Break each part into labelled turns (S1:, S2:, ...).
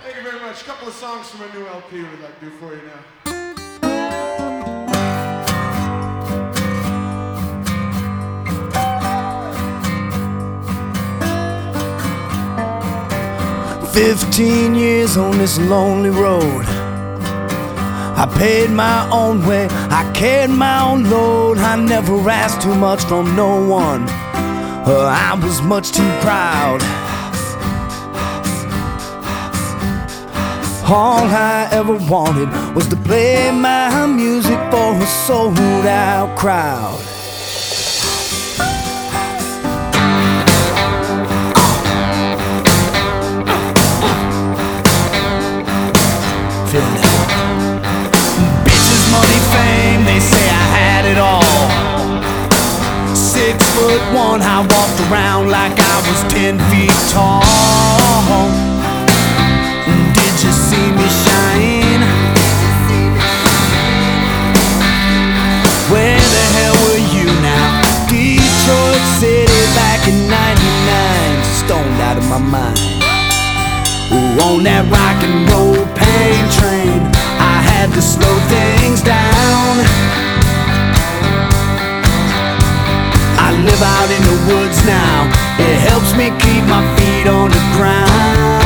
S1: Thank you very much. A couple of songs from a new LP we'd like to do for you now.
S2: 15 years on this lonely road. I paid my own way, I carried my own load. I never asked too much from no one, I was much too proud. All I ever wanted was to play my music for a sold-out crowd. Bitches, money, fame, they say I had it all. 6'1", I walked around like I was 10 feet tall. Did you see me shine? Where the hell were you now? Detroit City back in '99, stoned out of my mind. On that rock and roll pain train, I had to slow things down. I live out in the woods now, it helps me keep my feet on the ground.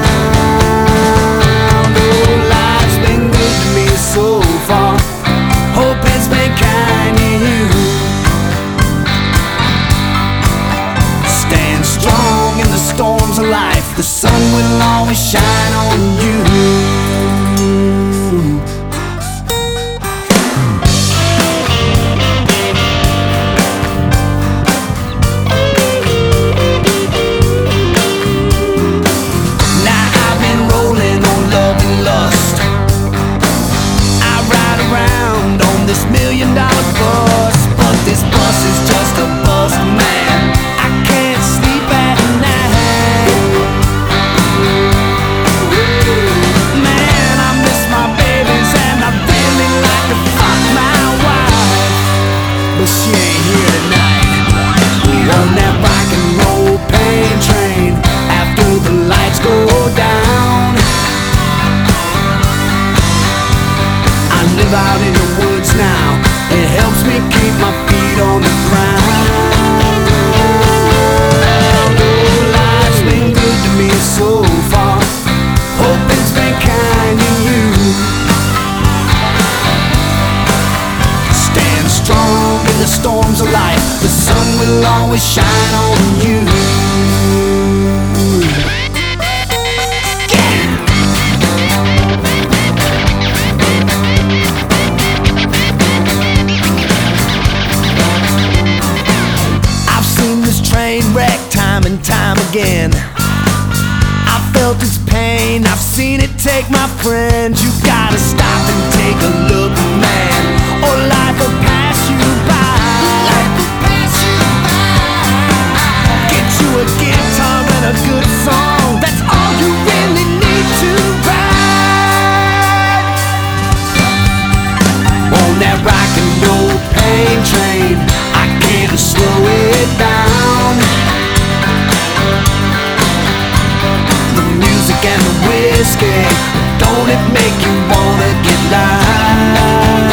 S2: Oh, life's been good to me so far, hope it's been kind to you. Stand strong in the storms of life, the sun will always shine on you. Now I've been rolling on love and lust. I ride around on this $1 million bus, but this bus is just a bus, man. I can't sleep at night. Man, I miss my babies and I really like to fuck my wife, but she ain't here tonight. On that rock and roll pain train, after the lights go down, I live out in the woods now, it helps me keep my feet on the ground. Oh, life's been good to me so far, hope it's been kind to you. Stand strong in the storms of life, the sun will always shine on you. I've seen this train wreck time and time again. I felt its pain, I've seen it take my friends. You gotta stop and take a look, man, or life will pass you by. Get you a guitar and a good song, that's all you really need to ride. On that rock and roll pain train, I can't slow it down. The music and the whiskey, don't it make you wanna get loud?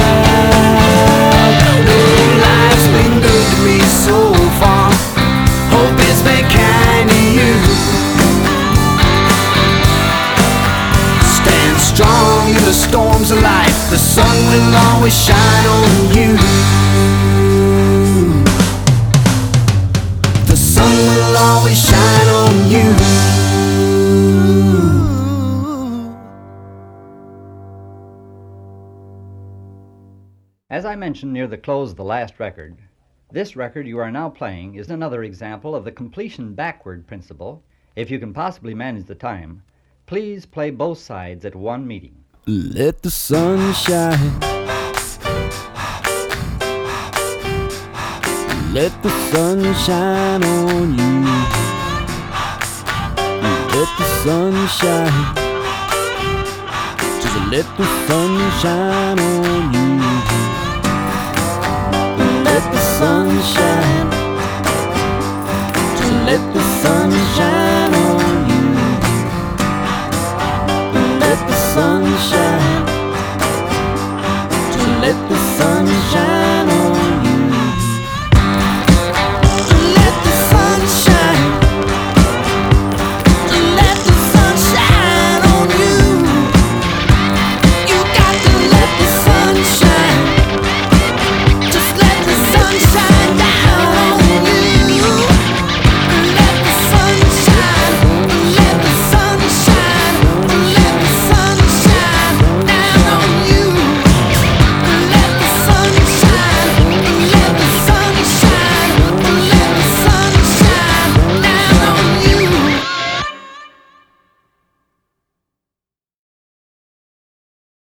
S2: Oh, life's been good to me so far, hope it's been kind to you. Stand strong in the storms of life, the sun will always shine on you. The sun will always shine on you.
S3: As I mentioned near the close of the last record, this record you are now playing is another example of the completion backward principle. If you can possibly manage the time, please play both sides at one meeting.
S2: Let the sun shine. Let the sun shine on you. Let the sun shine. Just let the sun shine on you. Let the sun shine.